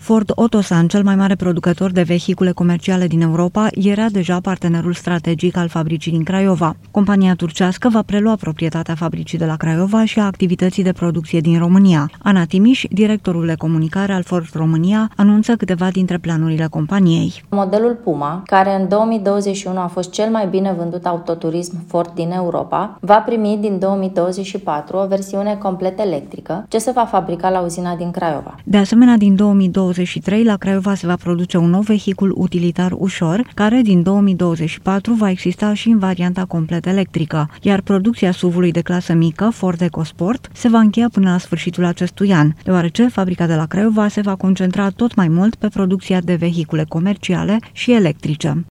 Ford Otosan, cel mai mare producător de vehicule comerciale din Europa, era deja partenerul strategic al fabricii din Craiova. Compania turcească va prelua proprietatea fabricii de la Craiova și a activității de producție din România. Ana Timiș, directorul de comunicare al Ford România, anunță câteva dintre planurile companiei. Modelul Puma, care în 2021 a fost cel mai bine vândut autoturism Ford din Europa, va primi din 2024 o versiune complet electrică, ce se va fabrica la uzina din Craiova. De asemenea, din 2023 la Craiova se va produce un nou vehicul utilitar ușor, care din 2024 va exista și în varianta complet electrică, iar producția SUV-ului de clasă mică, Ford EcoSport, se va încheia până la sfârșitul acestui an, deoarece fabrica de la Craiova se va concentra tot mai mult pe producția de vehicule comerciale și electrice.